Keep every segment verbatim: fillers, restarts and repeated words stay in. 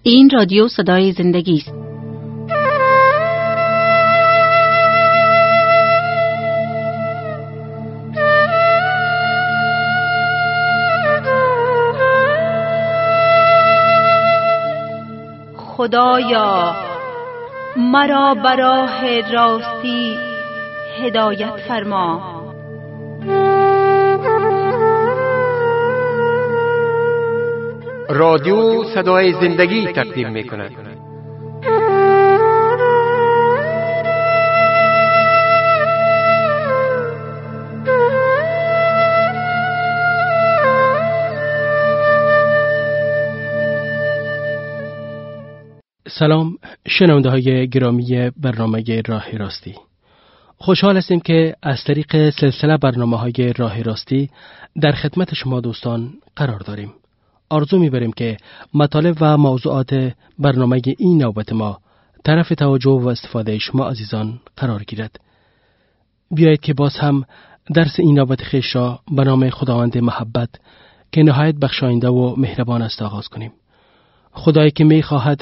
این رادیو صدای زندگی است. خدایا مرا به راه راستی هدایت فرما. رادیو صدای زندگی تقدیم می کند. سلام شنونده های گرامی برنامه راه راستی. خوشحال هستیم که از طریق سلسله برنامه های راه راستی در خدمت شما دوستان قرار داریم. آرزو می‌بریم که مطالب و موضوعات برنامه این نوبت ما طرف توجه و استفاده شما عزیزان قرار گیرد. بیایید که باز هم درس این نوبت خویش را به نام خداوند محبت که نهایت بخشاینده و مهربان است آغاز کنیم. خدایی که می‌خواهد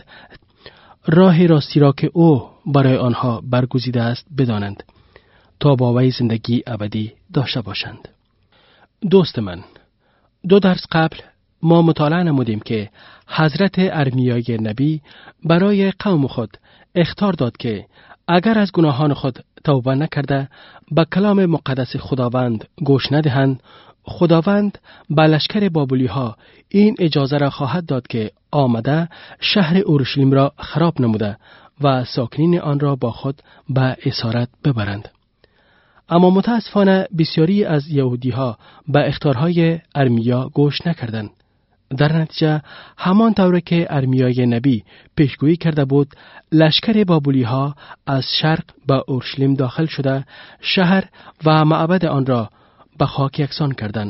راه راستی را که او برای آنها برگزیده است بدانند تا با وی زندگی ابدی داشته باشند. دوست من، دو درس قبل ما مطالعه نمودیم که حضرت ارمیای نبی برای قوم خود اخطار داد که اگر از گناهان خود توبه نکرده به کلام مقدس خداوند گوش ندهند، خداوند به لشکر بابلی ها این اجازه را خواهد داد که آمده شهر اورشلیم را خراب نموده و ساکنین آن را با خود به اسارت ببرند. اما متاسفانه بسیاری از یهودی ها به اخطارهای ارمیا گوش نکردند. در نتیجه همان طور که ارمیای نبی پیشگویی کرده بود، لشکر بابلی ها از شرق به اورشلیم داخل شده شهر و معبد آن را به خاک یکسان کردند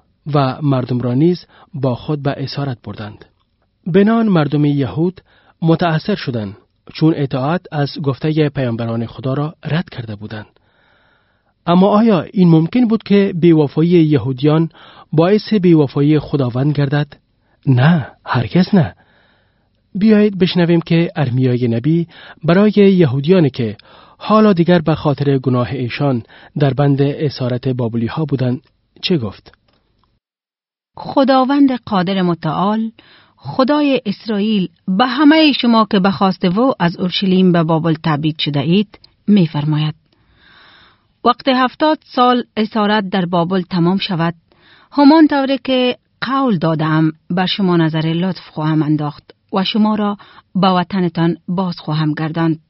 و مردم را نیز با خود به اسارت بردند. بنان مردم یهود متأثر شدند چون اطاعت از گفته پیامبران خدا را رد کرده بودند. اما آیا این ممکن بود که بی‌وفایی یهودیان باعث بی‌وفایی خداوند گردد؟ نه، هرگز نه. بیایید بشنویم که ارمیای نبی برای یهودیانی که حالا دیگر به خاطر گناه ایشان در بند اسارت بابلی ها بودند چه گفت؟ خداوند قادر متعال، خدای اسرائیل، به همه شما که به خواست او از اورشلیم به بابل تبعید شده اید می فرماید: وقت هفتاد سال اسارت در بابل تمام شود، همان طوری که قول دادم بر شما نظر لطف خواهم انداخت و شما را به وطنتان باز خواهم گرداند.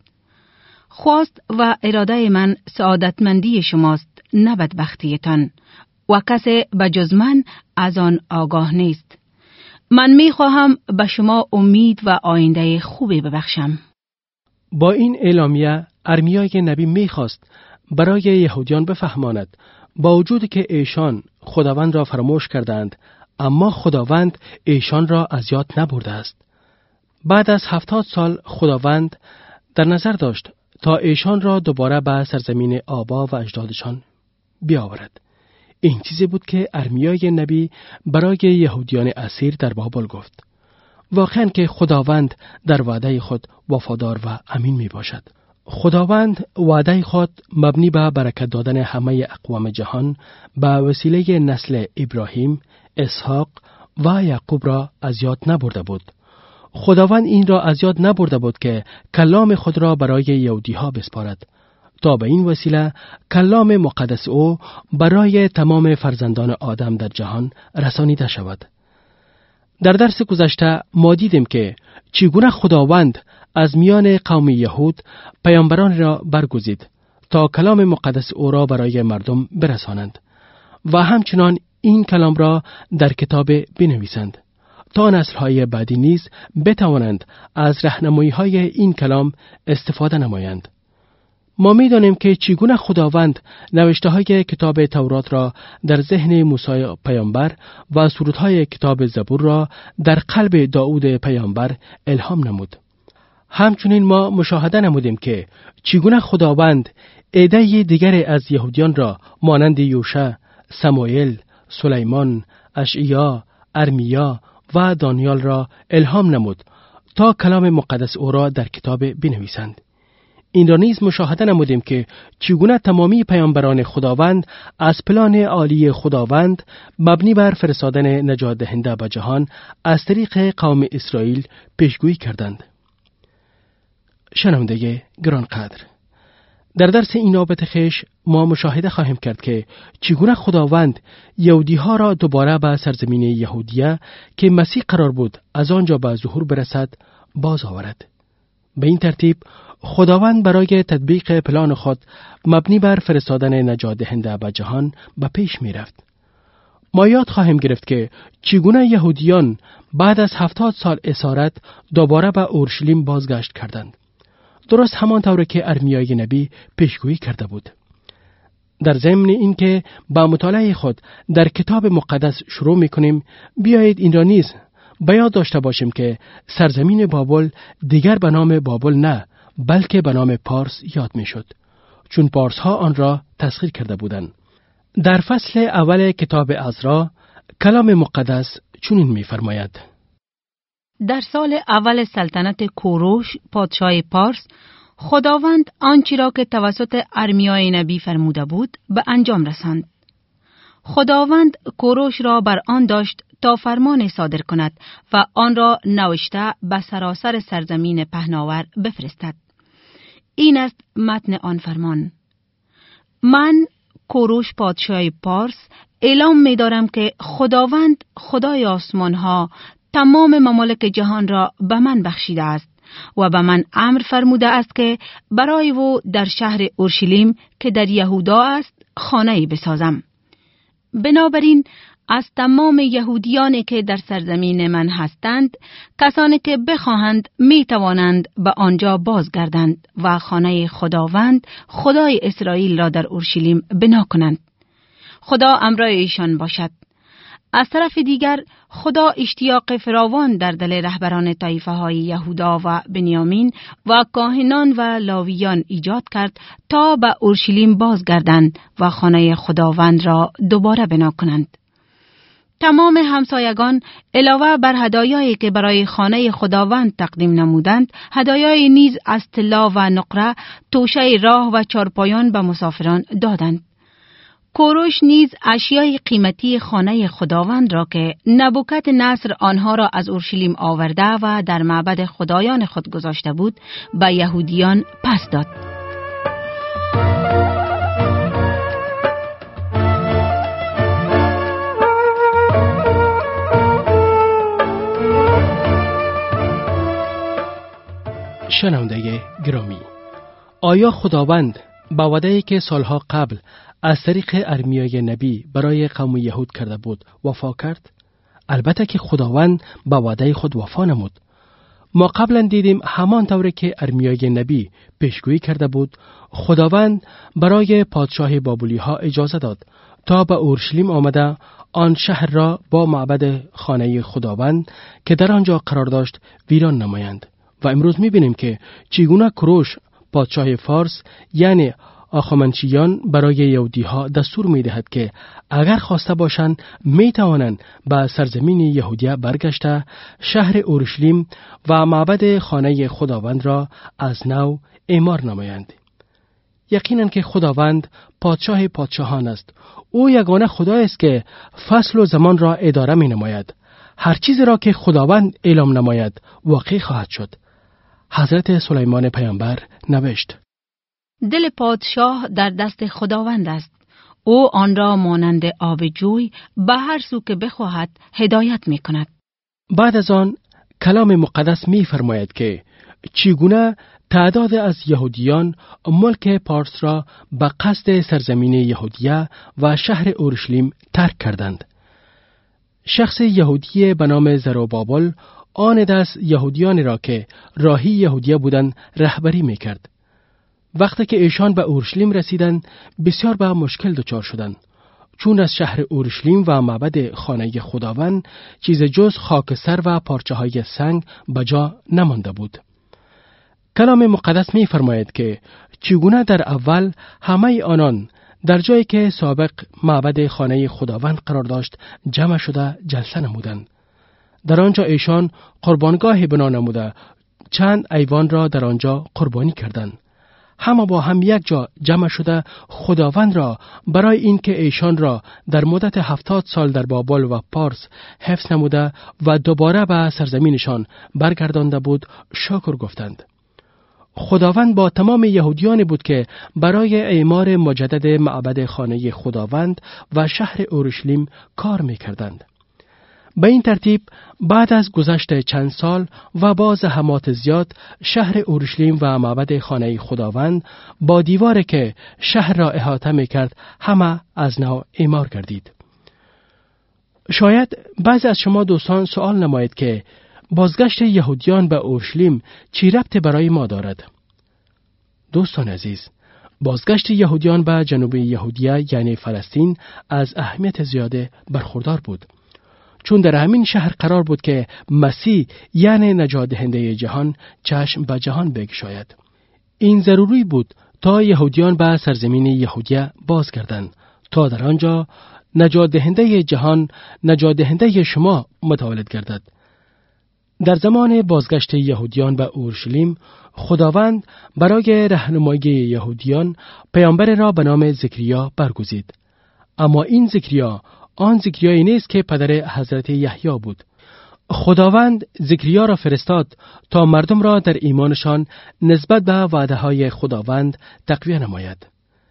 خواست و اراده من سعادتمندی شماست، نه بدبختیتان، و کسی به جز من از آن آگاه نیست. من می خواهم به شما امید و آینده خوبی ببخشم. با این اعلامیه ارمیای نبی می خواست برای یهودیان بفهماند با وجودی که ایشان خداوند را فراموش کردند، اما خداوند ایشان را از یاد نبرده است. بعد از هفتاد سال خداوند در نظر داشت تا ایشان را دوباره به سرزمین آبا و اجدادشان بیاورد. این چیزی بود که ارمیای نبی برای یهودیان اسیر در بابل گفت. واقعاً که خداوند در وعده خود وفادار و امین می باشد. خداوند وعده خود مبنی به برکت دادن همه اقوام جهان به وسیله نسل ابراهیم، اسحاق و یعقوب را از یاد نبرده بود. خداوند این را از یاد نبرده بود که کلام خود را برای یهودی ها بسپارد تا به این وسیله کلام مقدس او برای تمام فرزندان آدم در جهان رسانیده شود. در درس گذشته ما دیدیم که چگونه خداوند از میان قوم یهود پیامبران را برگزید تا کلام مقدس او را برای مردم برسانند و همچنان این کلام را در کتاب بنویسند تا نسل‌های بعدی نیز بتوانند از راهنمایی‌های این کلام استفاده نمایند. ما می‌دانیم که چگونه خداوند نوشته‌های کتاب تورات را در ذهن موسی پیامبر و سرودهای کتاب زبور را در قلب داود پیامبر الهام نمود. همچنین ما مشاهده نمودیم که چگونه خداوند عده دیگر از یهودیان را مانند یوشع، سموئیل، سلیمان، اشعیا، ارمیا و دانیال را الهام نمود تا کلام مقدس او را در کتاب بنویسند. این را نیز مشاهده نمودیم که چگونه تمامی پیامبران خداوند از پلان عالی خداوند مبنی بر فرستادن نجات دهنده به جهان از طریق قوم اسرائیل پیشگویی کردند. شنونده گرانقدر، در درس این نوبت خویش ما مشاهده خواهیم کرد که چگونه خداوند یهودی ها را دوباره به سرزمین یهودیه که مسیح قرار بود از آنجا به ظهور برسد باز آورد. به این ترتیب خداوند برای تطبیق پلان خود مبنی بر فرستادن نجات دهنده به جهان به پیش می رفت. ما یاد خواهیم گرفت که چگونه یهودیان بعد از هفتاد سال اسارت دوباره به اورشلیم بازگشت کردند. درست همان طور که ارمیای نبی پیشگویی کرده بود. در ضمن اینکه با مطالعه خود در کتاب مقدس شروع می‌کنیم، بیایید این را نیز به یاد داشته باشیم که سرزمین بابل دیگر به نام بابل نه، بلکه به نام پارس یاد می‌شد، چون پارس ها آن را تسخیر کرده بودند. در فصل اول کتاب عزرا کلام مقدس چنین می‌فرماید: در سال اول سلطنت کوروش پادشاه پارس، خداوند آنچه را که توسط ارمیای نبی فرموده بود به انجام رساند. خداوند کوروش را بر آن داشت تا فرمان صادر کند و آن را نوشته به سراسر سرزمین پهناور بفرستد. این است متن آن فرمان: من کوروش پادشاه پارس اعلام می دارم که خداوند خدای آسمان ها تمام ممالک جهان را به من بخشیده است و به من امر فرموده است که برای او در شهر اورشلیم که در یهودا است خانه‌ای بسازم. بنابراین از تمام یهودیانی که در سرزمین من هستند، کسانی که بخواهند می توانند به آنجا بازگردند و خانه خداوند خدای اسرائیل را در اورشلیم بنا کنند. خدا امرای ایشان باشد. از طرف دیگر خدا اشتیاق فراوان در دل رهبران طایفه های یهودا و بنیامین و کاهنان و لاویان ایجاد کرد تا به اورشلیم بازگردند و خانه خداوند را دوباره بنا کنند. تمام همسایگان علاوه بر هدایایی که برای خانه خداوند تقدیم نمودند، هدایای نیز از طلا و نقره، توشه راه و چارپایان به مسافران دادند. کوروش نیز اشیای قیمتی خانه خداوند را که نبوکت نصر آنها را از اورشلیم آورده و در معبد خدایان خود گذاشته بود به یهودیان پس داد. شنونده گرامی، آیا خداوند با وعده‌ای که سالها قبل از طریق ارمیای نبی برای قوم یهود کرده بود وفا کرد؟ البته که خداوند با وعده خود وفا نمود. ما قبلا دیدیم همان طوری که ارمیای نبی پیشگویی کرده بود، خداوند برای پادشاه بابلی ها اجازه داد تا به اورشلیم آمده آن شهر را با معبد خانه خداوند که در آنجا قرار داشت ویران نمایند. و امروز می‌بینیم که چگونه کوروش پادشاه فارس یعنی آخامنشیان برای یهودی‌ها دستور می‌دهد که اگر خواسته باشند می‌توانند به سرزمین یهودیه برگشته شهر اورشلیم و معبد خانه خداوند را از نو اعمار نمایند. یقیناً که خداوند پادشاه پادشاهان است. او یگانه خدای است که فصل و زمان را اداره می‌نماید. هر چیزی را که خداوند اعلام نماید واقع خواهد شد. حضرت سلیمان پیامبر نوشت: دل پادشاه در دست خداوند است. او آن را مانند آب جوی به هر سو که بخواهد هدایت می کند. بعد از آن کلام مقدس می فرماید که چگونه تعداد از یهودیان ملک پارس را به قصد سرزمین یهودیه و شهر اورشلیم ترک کردند. شخص یهودی به نام زروبابل آن دست یهودیانی را که راهی یهودیه بودند رهبری می کرد. وقتی که ایشان به اورشلیم رسیدند بسیار به مشکل دچار شدند، چون از شهر اورشلیم و معبد خانه خداوند چیز جز خاکستر و پارچه های سنگ به جا نمانده بود. کلام مقدس می فرماید که چگونه در اول همه آنان در جایی که سابق معبد خانه خداوند قرار داشت جمع شده جلسه نمودند. در آنجا ایشان قربانگاهی بنا نموده چند ایوان را در آنجا قربانی کردند. همه با هم یک جا جمع شده خداوند را برای اینکه ایشان را در مدت هفتاد سال در بابل و پارس حفظ نموده و دوباره به سرزمینشان برگردانده بود شکر گفتند. خداوند با تمام یهودیانی بود که برای اعمار مجدد معبد خانه خداوند و شهر اورشلیم کار می‌کردند. به این ترتیب بعد از گذشت چند سال و با زحمات زیاد شهر اورشلیم و معبد خانه خداوند با دیواری که شهر را احاطه می‌کرد همه از نو اعمار گردید. شاید بعضی از شما دوستان سوال نماید که بازگشت یهودیان به اورشلیم چی ربطی برای ما دارد؟ دوستان عزیز، بازگشت یهودیان به جنوب یهودیه یعنی فلسطین از اهمیت زیاده برخوردار بود، چون در همین شهر قرار بود که مسیح یعنی نجات دهنده جهان چشم به جهان بگشاید. این ضروری بود تا یهودیان به سرزمین یهودیه بازگردند تا در آنجا نجات دهنده جهان نجات دهنده شما متولد گردد. در زمان بازگشت یهودیان به اورشلیم خداوند برای راهنمایی یهودیان پیامبر را به نام زکریا برگزید. اما این زکریا آن زکریایی نیست که پدر حضرت یحیی بود. خداوند زکریا را فرستاد تا مردم را در ایمانشان نسبت به وعده‌های خداوند تقویت نماید.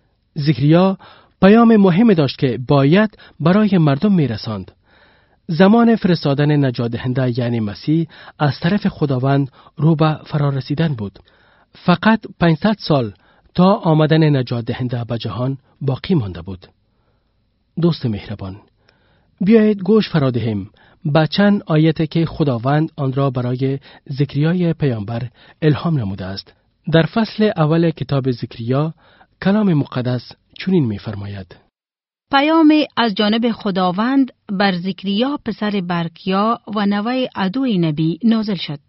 زکریا پیام مهمی داشت که باید برای مردم میرساند. زمان فرستادن نجات دهنده یعنی مسیح از طرف خداوند رو به فرا رسیدن بود. فقط پانصد سال تا آمدن نجات دهنده به جهان باقی مانده بود. دوست مهربان، بیایید گوش فرا دهیم به چند آیت که خداوند آن را برای زکریای پیامبر الهام نموده است. در فصل اول کتاب زکریا کلام مقدس چنین می‌فرماید: پیام از جانب خداوند بر زکریا پسر برکیا و نوه عدوی نبی نازل شد.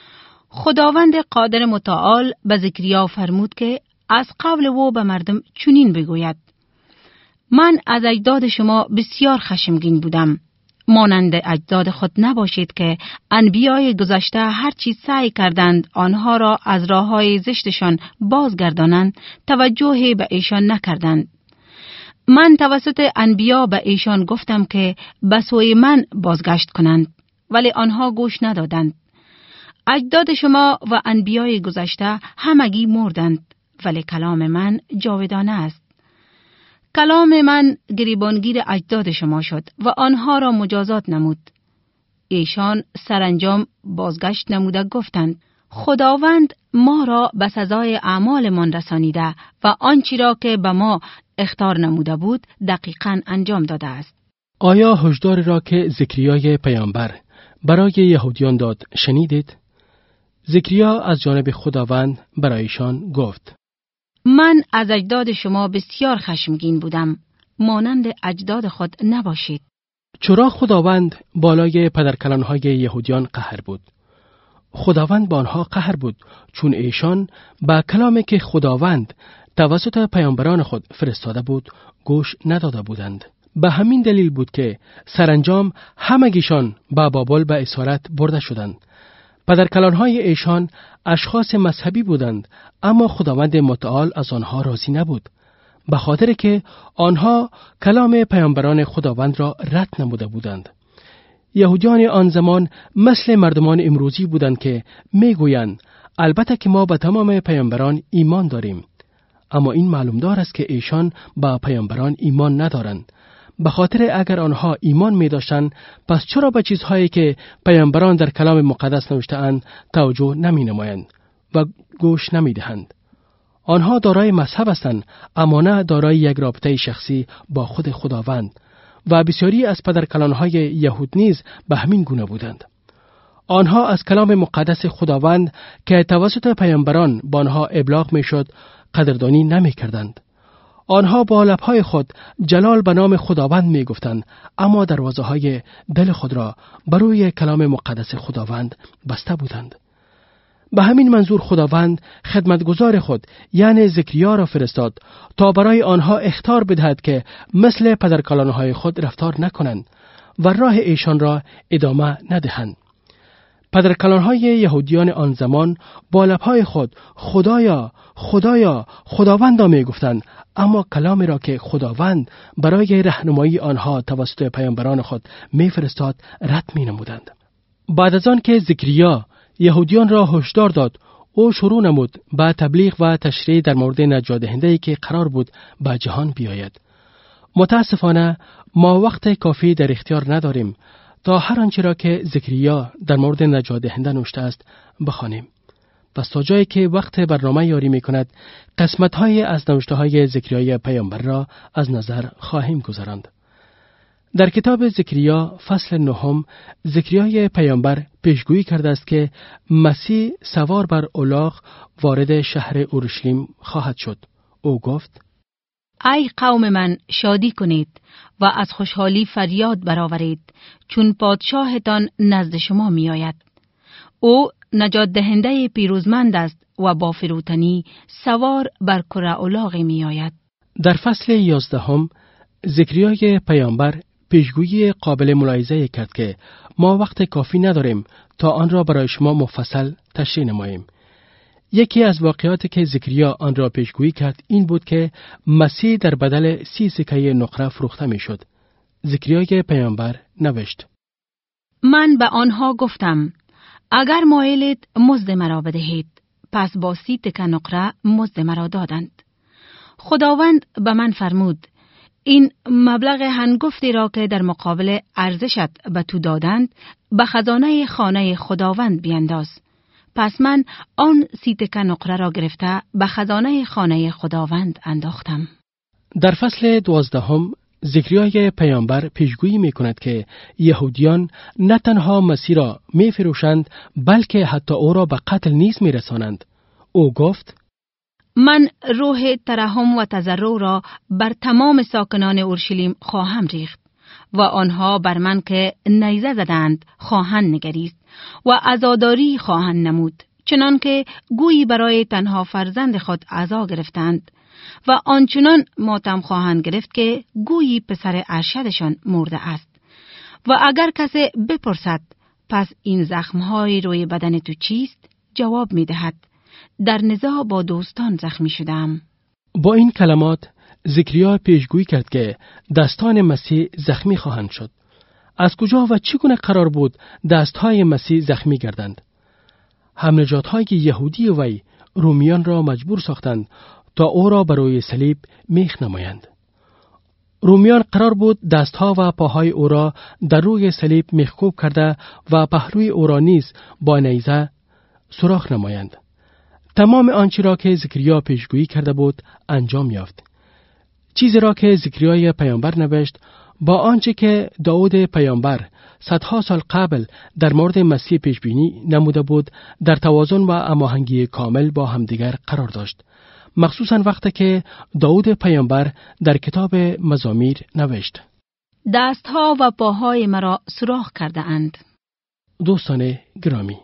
خداوند قادر متعال به زکریا فرمود که از قول او به مردم چنین بگوید: من از اجداد شما بسیار خشمگین بودم. مانند اجداد خود نباشید که انبیای گذشته هر چیز سعی کردند آنها را از راههای زشتشان بازگردانند، توجه به ایشان نکردند. من توسط انبیا به ایشان گفتم که به سوی من بازگشت کنند، ولی آنها گوش ندادند. اجداد شما و انبیای گذشته همگی مردند، ولی کلام من جاودانه است. کلام من گریبانگیر اجداد شما شد و آنها را مجازات نمود. ایشان سرانجام بازگشت نموده گفتند: خداوند ما را به سزای اعمالمان رسانیده و آنچی را که به ما اخطار نموده بود دقیقاً انجام داده است. آیا هشداری را که زکریای پیامبر برای یهودیان داد شنیدید؟ زکریا از جانب خداوند برایشان گفت: من از اجداد شما بسیار خشمگین بودم، مانند اجداد خود نباشید. چرا خداوند بالای پدرکلانهای یهودیان قهر بود؟ خداوند با آنها قهر بود چون ایشان با کلامی که خداوند توسط پیامبران خود فرستاده بود گوش نداده بودند. به همین دلیل بود که سرانجام همگیشان به بابل به اسارت برده شدند. پدرکلانهای ایشان اشخاص مذهبی بودند، اما خداوند متعال از آنها راضی نبود، به خاطر که آنها کلام پیامبران خداوند را رد نموده بودند. یهودیان آن زمان مثل مردمان امروزی بودند که میگویند البته که ما به تمام پیامبران ایمان داریم، اما این معلوم دار است که ایشان به پیامبران ایمان ندارند. به خاطر اگر آنها ایمان می داشتند پس چرا به چیزهایی که پیامبران در کلام مقدس نوشته اند توجه نمی نمایند و گوش نمی دهند؟ آنها دارای مذهب هستند، اما نه دارای یک رابطه شخصی با خود خداوند. و بسیاری از پدرکلانهای یهود نیز به همین گونه بودند. آنها از کلام مقدس خداوند که توسط پیامبران با آنها ابلاغ می شد قدردانی نمی کردند. آنها با لبهای خود جلال به نام خداوند می گفتند، اما دروازه های دل خود را بروی کلام مقدس خداوند بسته بودند. به همین منظور خداوند خدمتگزار خود یعنی زکریا را فرستاد تا برای آنها اخطار بدهد که مثل پدرکلانهای خود رفتار نکنند و راه ایشان را ادامه ندهند. پدرکلانهای یهودیان آن زمان با لبهای خود خدایا خدایا خداوندا می گفتند، اما کلامی را که خداوند برای راهنمایی آنها توسط پیامبران خود می فرستاد رد می نمودند. بعد از آن که زکریا یهودیان را هشدار داد، او شروع نمود به تبلیغ و تشریع در مورد نجات دهنده‌ای که قرار بود به جهان بیاید. متاسفانه ما وقت کافی در اختیار نداریم تا هر آنچه را که زکریا در مورد نجات دهنده نوشته است بخوانیم. پس تا جایی که وقت برنامه یاری می کند، قسمت‌های از نوشته های زکریای پیامبر را از نظر خواهیم گذراند. در کتاب زکریا فصل نهم، زکریای پیامبر پیشگویی کرده است که مسیح سوار بر الاغ وارد شهر اورشلیم خواهد شد. او گفت: ای قوم من، شادی کنید و از خوشحالی فریاد برآورید، چون پادشاهتان نزد شما می آید. او نجات دهنده پیروزمند است و با فروتنی سوار بر کره الاغی می آید. در فصل یازدهم زکریای پیامبر پیشگویی قابل ملاحظه کرد که ما وقت کافی نداریم تا آن را برای شما مفصل تشریح نماییم. یکی از واقعاتی که زکریا آن را پیشگویی کرد این بود که مسیح در بدل سی سکه نقره فروخته می شد. زکریای پیامبر نوشت: من به آنها گفتم اگر مایلید مزد مرا بدهید. پس با سی تکه نقره مزد مرا دادند. خداوند به من فرمود: این مبلغ هنگفتی را که در مقابل ارزشت به تو دادند به خزانه خانه خداوند بینداز. پس من آن سی تکه نقره را گرفته به خزانه خانه خداوند انداختم. در فصل دوازدهم زکریای پیامبر پیشگویی می کند که یهودیان نه تنها مسیح را می فروشند بلکه حتی او را به قتل نیز می رسانند. او گفت: من روح ترحم و تضرع را بر تمام ساکنان اورشلیم خواهم ریخت و آنها بر من که نیزه زدند خواهند نگریست و عزاداری خواهند نمود، چنان که گویی برای تنها فرزند خود عزا گرفتند و آنچنان ماتم خواهند گرفت که گویی پسر ارشدشان مرده است. و اگر کسی بپرسد پس این زخمهای روی بدن تو چیست؟ جواب می دهد: در نزاع با دوستان زخمی شدم. با این کلمات زکریا پیشگویی کرد که دستان مسیح زخمی خواهند شد. از کجا و چگونه قرار بود دستهای مسیح زخمی گردند؟ همنژادهای یهودی وی رومیان را مجبور ساختند تا او را بر روی صلیب میخ نمایند. رومیان قرار بود دستها و پاهای او را در روی صلیب میخکوب کرده و پهلوی او را نیز با نیزه سوراخ نمایند. تمام آنچه را که زکریا پیشگویی کرده بود انجام یافت. چیزی را که زکریای پیامبر نوشت با آنچه که داود پیامبر صدها سال قبل در مورد مسیح پیشبینی نموده بود در توازن و هماهنگی کامل با همدیگر قرار داشت. مخصوصاً وقتی که داود پیامبر در کتاب مزامیر نوشت: دستها و پاهای مرا سوراخ کرده اند. دوستان گرامی،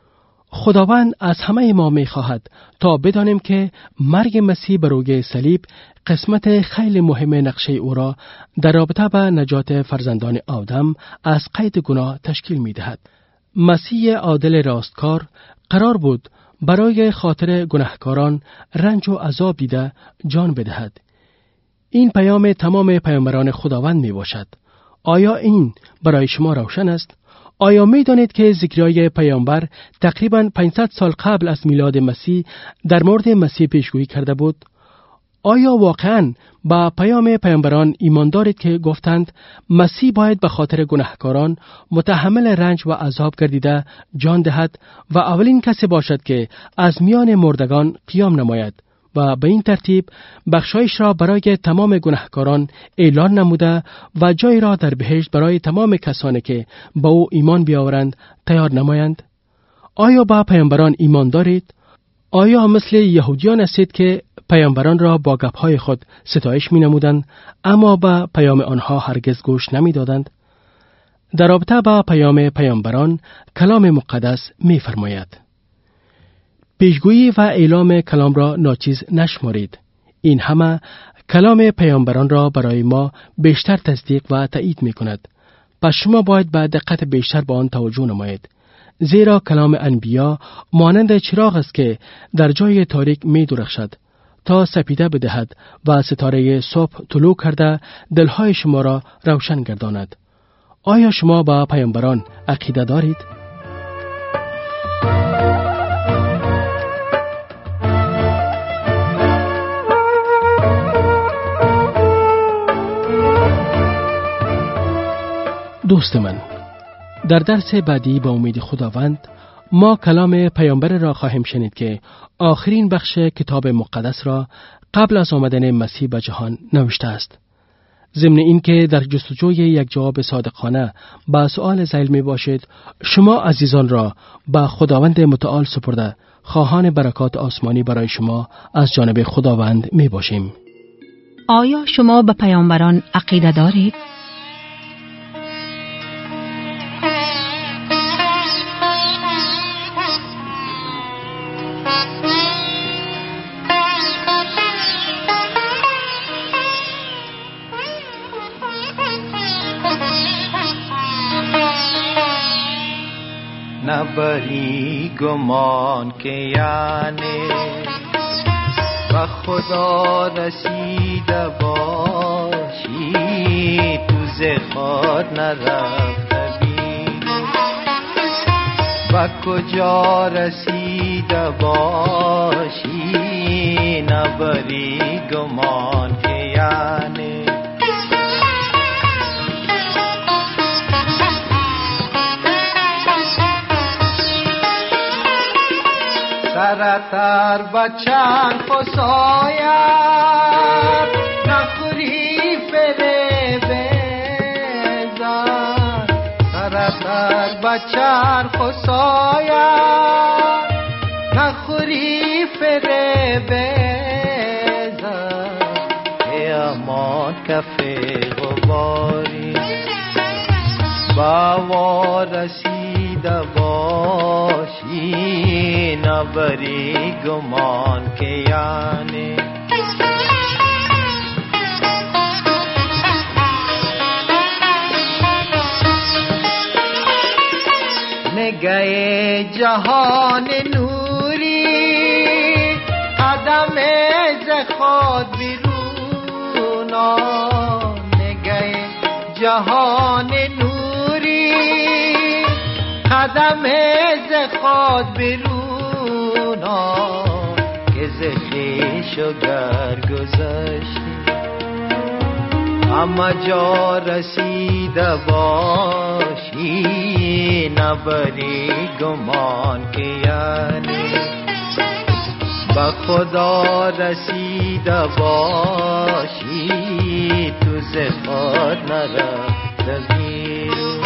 خداوند از همه ما می خواهد تا بدانیم که مرگ مسیح بر روی صلیب قسمت خیلی مهم نقشه او را در رابطه با نجات فرزندان آدم از قید گناه تشکیل می دهد. مسیح عادل راستکار قرار بود برای خاطر گناهکاران رنج و عذاب دیده جان بدهد. این پیام تمام پیامبران خداوند می باشد. آیا این برای شما روشن است؟ آیا می دانید که زکریای پیامبر تقریباً پانصد سال قبل از میلاد مسیح در مورد مسیح پیشگویی کرده بود؟ آیا واقعاً با پیام پیامبران ایمان دارید که گفتند مسیح باید به خاطر گناهکاران متحمل رنج و عذاب گردیده جان دهد و اولین کسی باشد که از میان مردگان قیام نماید و به این ترتیب بخشایش را برای تمام گناهکاران اعلان نموده و جای را در بهشت برای تمام کسانی که با او ایمان بیاورند تیار نمایند؟ آیا با پیامبران ایمان دارید؟ آیا مثل یهودیان هستید که پیامبران را با گپ‌های خود ستایش می‌نمودند اما با پیام آنها هرگز گوش نمی‌دادند؟ در رابطه با پیام پیامبران کلام مقدس می‌فرماید: پیشگویی و اعلام کلام را ناچیز نشمارید. این همه کلام پیامبران را برای ما بیشتر تصدیق و تایید می‌کند. پس شما باید با دقت بیشتر به آن توجه نمایید. زیرا کلام انبیا مانند چراغ است که در جای تاریک می درخشد تا سپیده بدهد و ستاره صبح طلوع کرده دلهای شما را روشن گرداند. آیا شما با پیامبران عقیده دارید؟ دوست من، در درس بعدی با امید خداوند ما کلام پیامبر را خواهیم شنید که آخرین بخش کتاب مقدس را قبل از آمدن مسیح به جهان نوشته است. ضمن این که در جستجوی یک جواب صادقانه به سؤال ذیل می باشید، شما عزیزان را به خداوند متعال سپرده خواهان برکات آسمانی برای شما از جانب خداوند می باشیم. آیا شما به پیامبران عقیده دارید؟ نبری گمان که یعنی و خدا رسیده باشی، تو زخار نرفته بی و کجا رسیده باشی. نبری گمان که یعنی سرتر بچن خساید نخوری فره بزن. سرتر بچن خساید نخوری فره بزن. ای امان کفه غباری با رسیده باشی. نبری گمان که یعنی نگه جهان نوری قدم ز خود بیرون. نگه جهان نوری قدم ز خود بیرون. که ز خویش و گر گذشتی اما جا رسیده باشی. نبری گمان که یعنی به خدا رسیده باشی، تو ز خود نرفته بیرون.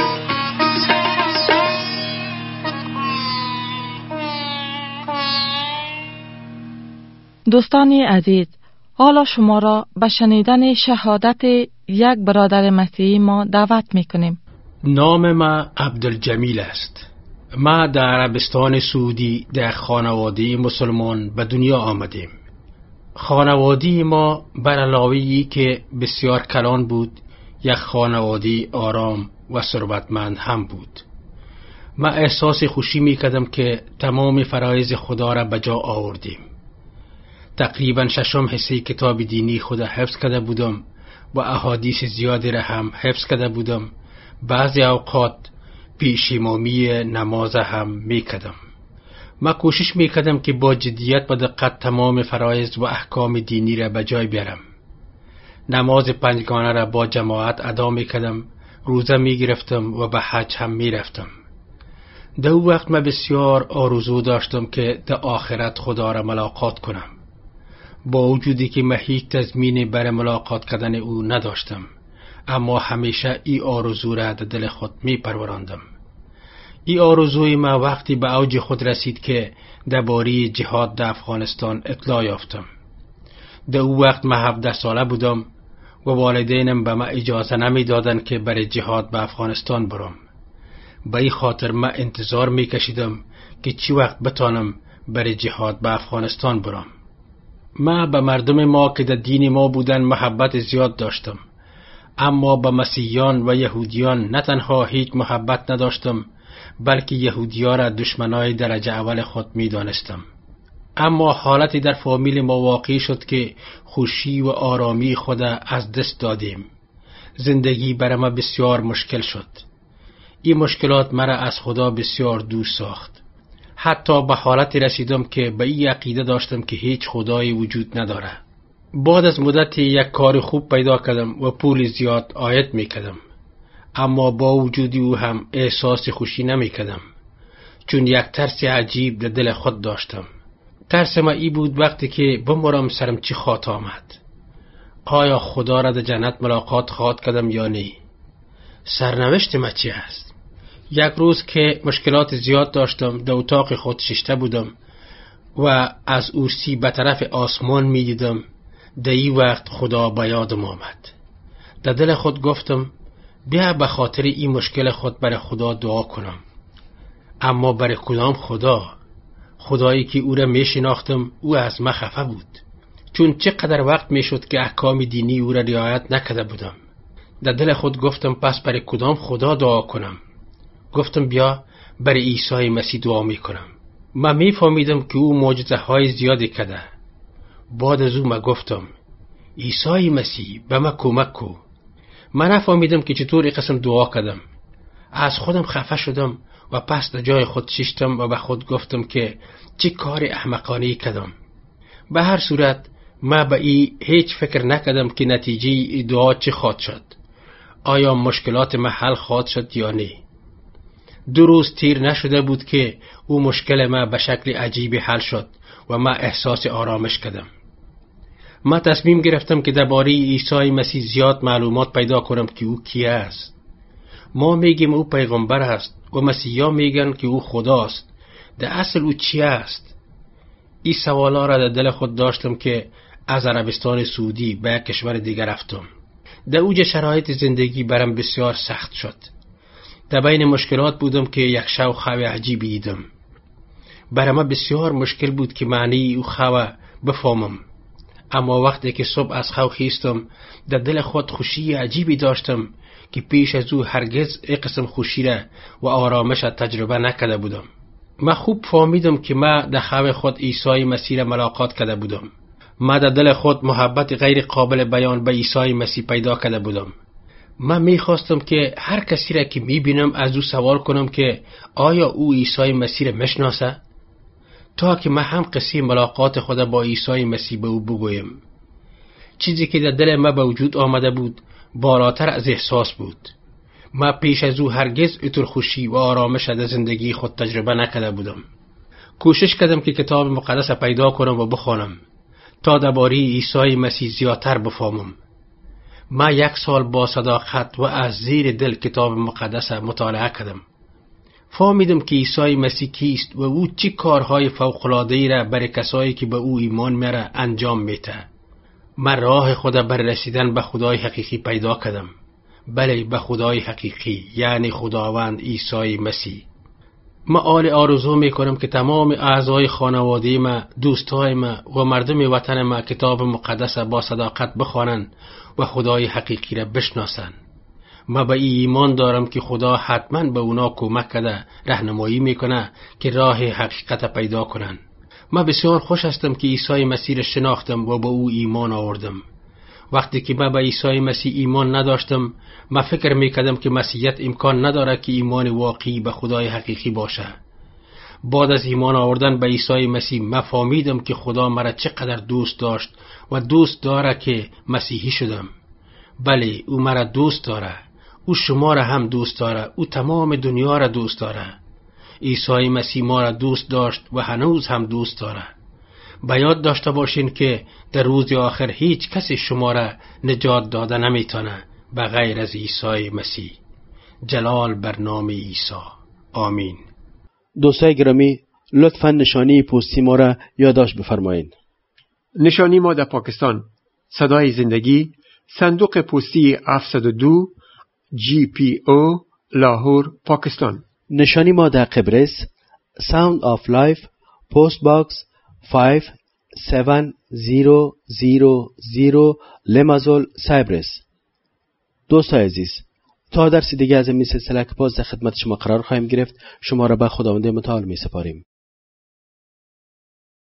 دوستان عزیز، حالا شما را به شنیدن شهادت یک برادر مسیحی ما دعوت میکنیم. نام ما عبدالجمیل است. ما در عربستان سعودی در خانواده مسلمان به دنیا آمدیم. خانواده ما بر علاوه‌ای که بسیار کلان بود، یک خانواده آرام و ثروتمند هم بود. ما احساس خوشی میکردم که تمام فرایض خدا را به جا آوردیم. تقریبا ششم حصه کتاب دینی خود حفظ کرده بودم و احادیث زیادی را هم حفظ کرده بودم. بعضی اوقات پیش امامی نماز هم میکردم. من کوشش میکردم که با جدیت و دقت تمام فرایض و احکام دینی را به جای بیارم. نماز پنجگانه را با جماعت ادا میکردم، روزه میگرفتم و به حج هم میرفتم. در او وقت من بسیار آرزو داشتم که در آخرت خدا را ملاقات کنم. با وجودی که من هیچ تضمینی برای ملاقات کردن او نداشتم، اما همیشه ای آرزو را در دل خود می پروراندم. ای آرزوی من وقتی به اوج خود رسید که درباره جهاد در افغانستان اطلاع یافتم. در او وقت من هفده ساله بودم و والدینم به من اجازه نمی دادن که برای جهاد به افغانستان برم. به این خاطر من انتظار می کشیدم که چی وقت بتانم برای جهاد به افغانستان برم. من به مردم ما که در دین ما بودن محبت زیاد داشتم، اما به مسیحیان و یهودیان نه تنها هیچ محبت نداشتم، بلکه یهودی‌ها را دشمنای درجه اول خود می دانستم. اما حالتی در فامیل ما واقع شد که خوشی و آرامی خود از دست دادیم. زندگی برای ما بسیار مشکل شد. این مشکلات مرا از خدا بسیار دور ساخت. حتی به حالتی رسیدم که به این عقیده داشتم که هیچ خدایی وجود نداره. بعد از مدتی یک کار خوب پیدا کردم و پول زیاد عاید میکردم. اما با وجودی او هم احساس خوشی نمیکردم، چون یک ترس عجیب در دل خود داشتم. ترس ما ای بود وقتی که بمرم سرم چی خاط آمد. آیا خدا را در جنت ملاقات خواهد کردم یا نه؟ سرنوشت ما چی است؟ یک روز که مشکلات زیاد داشتم، در اتاق خود ششته بودم و از عرصی به طرف آسمان می دیدم. در این وقت خدا به یادم آمد. در دل خود گفتم بیا به خاطر این مشکل خود برای خدا دعا کنم. اما برای کدام خدا؟ خدایی که او را می شناختم او از من خفه بود، چون چقدر وقت می شد که احکام دینی او را رعایت نکرده بودم. در دل خود گفتم پس برای کدام خدا دعا کنم؟ گفتم بیا برای عیسی مسیح دعا می کنم. من می فهمیدم که او معجزه های زیادی کرده. بعد از او من گفتم عیسی مسیح به من کمک کو. من نفهمیدم که چطور این قسم دعا کردم. از خودم خفه شدم و پس در جای خود ششتم و به خود گفتم که چه کار احمقانه‌ای کردم. به هر صورت من به این هیچ فکر نکردم که نتیجه دعا چه خواهد شد. آیا مشکلات من حل خواهد شد یا نه؟ دو روز تیر نشده بود که او مشکل من به شکل عجیبی حل شد و من احساس آرامش کردم. من تصمیم گرفتم که درباره عیسی مسیح زیاد معلومات پیدا کنم که او کی است. ما میگیم او پیغمبر است و مسیحا میگن که او خداست. در اصل او چی است؟ این سوالا را در دل خود داشتم که از عربستان سعودی به یک کشور دیگر رفتم. در اوج شرایط زندگی برام بسیار سخت شد. در بین مشکلات بودم که یک شو خواه عجیبی دیدم. برام بسیار مشکل بود که معنی او خواه بفهمم. اما وقتی که صبح از خواب خیستم در دل خود خوشی عجیبی داشتم که پیش از او هرگز این قسم خوشی را و آرامش را تجربه نکرده بودم. من خوب فهمیدم که من در خواب خود عیسی مسیح را ملاقات کرده بودم. من در دل خود محبت غیر قابل بیان به عیسی مسیح پیدا کرده بودم. من میخواستم که هر کسی را که میبینم از او سوال کنم که آیا او عیسی مسیح را میشناسه؟ تا که من هم قصه ملاقات خود با عیسی مسیح به او بگویم. چیزی که در دل من به وجود آمده بود بالاتر از احساس بود. من پیش از او هرگز اتر خوشی و آرامش در زندگی خود تجربه نکرده بودم. کوشش کردم که کتاب مقدس پیدا کنم و بخوانم تا درباره عیسی مسیح زیادتر بفهمم. من یک سال با صداقت و از زیر دل کتاب مقدس مطالعه کردم. فهمیدم که عیسی مسیح کیست و او چی کارهای فوق‌العاده‌ای را برای کسایی که به او ایمان میاره انجام میده. من راه خود بر رسیدن به خدای حقیقی پیدا کردم. بله، به خدای حقیقی، یعنی خداوند عیسی مسیح. من آل آرزو میکنم که تمام اعضای خانواده ما، دوستای ما و مردم وطن ما کتاب مقدس با صداقت بخوانند و خدای حقیقی را بشناسند. من به ایمان دارم که خدا حتما به اونا کمک کرده راهنمایی میکنه که راه حقیقت پیدا کنن. من بسیار خوش هستم که عیسی مسیح را شناختم و به او ایمان آوردم. وقتی که من به عیسی مسیح ایمان نداشتم، من فکر میکردم که مسیحیت امکان نداره که ایمان واقعی به خدای حقیقی باشه. بعد از ایمان آوردن به عیسی مسیح من فهمیدم که خدا مرا چقدر دوست داشت و دوست داره که مسیحی شدم. بله، او مرا دوست داره. او شما را هم دوست داره. او تمام دنیا را دوست داره. عیسی مسیح ما را دوست داشت و هنوز هم دوست داره. به یاد داشته باشین که در روز آخر هیچ کسی شما را نجات داده نمیتونه به غیر از عیسی مسیح. جلال بر نام عیسی. آمین. دوستای گرامی، لطفاً نشانی پستی ما را یادداشت بفرمایید. نشانی ما در پاکستان: صدای زندگی، صندوق پستی هفتصد و دو، جی پی او، لاهور، پاکستان. نشانی ما در قبرس: Sound of Life, Post Box پنج هفت صفر صفر صفر لمازول سایپرس. دوستای عزیز، تا درس دیگه از این سلسله که باز در خدمت شما قرار خواهیم گرفت، شما را به خداوند متعال می سپاریم.